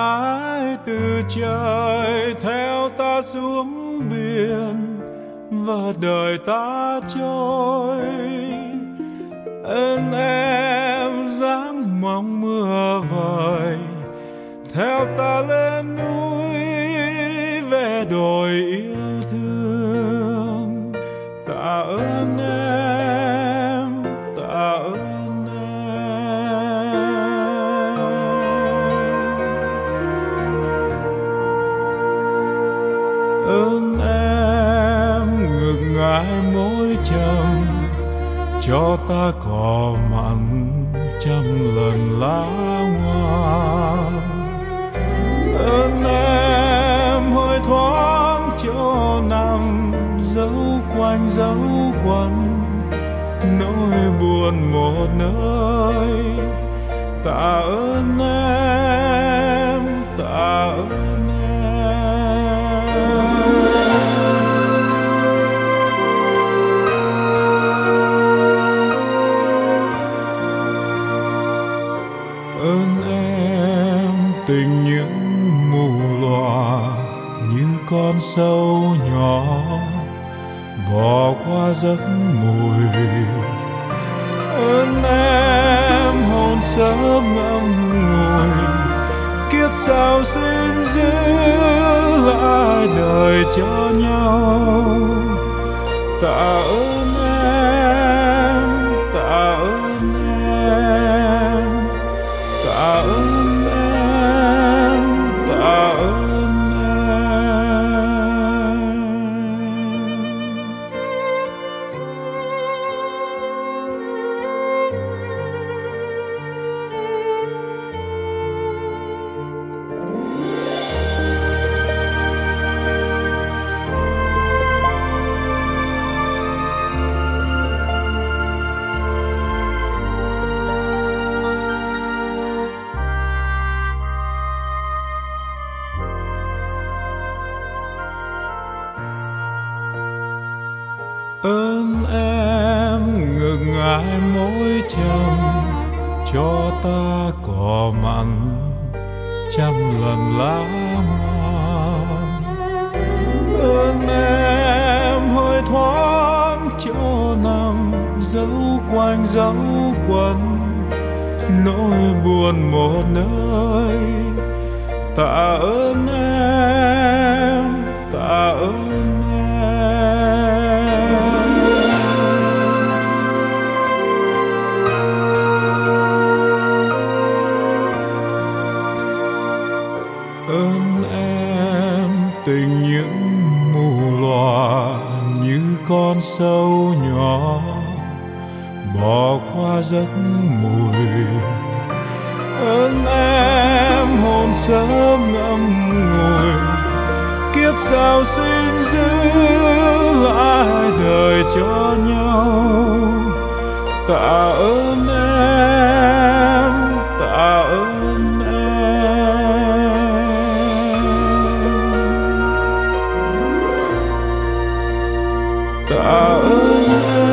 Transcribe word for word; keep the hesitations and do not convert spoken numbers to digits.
ái từ trời theo ta xuống biển và đời ta trôi. Ơn em dáng mong mưa vời theo ta lên núi về đồi yêu thương. Tạ ơn em, tạ ơn em. Ơn em ngực ngại môi trầm cho ta cỏ mặn trăm lần lá ngoan. Ơn em hơi thoáng cho nằm dấu quanh dấu quanh nỗi buồn một nơi. Tạ ơn em, tạ ơn em. Ơn em tình những mù lòa như con sâu nhỏ bỏ qua giấc mùi. Ơn em hồn sớm ngậm ngùi kiếp sau xin giữ lại đời cho nhau. Tạ ơn em, tạ ơn em, tạ ơn em, tạ ơn em. Ơn em ngực ngại môi trầm cho ta cỏ mặn trăm lần lá ngoan. Ơn em hơi thoáng cho nằm dấu quanh dấu quanh nỗi buồn một nơi. Tạ ơn em, tạ ơn em. Ơn em tình những mù lòa như con sâu nhỏ bỏ qua giấc mùi. Ơn em hồn sớm ngậm ngùi kiếp sau xin giữ lại đời cho nhau. Tạ ơn em, tạ ơn em. Tạ ơn em.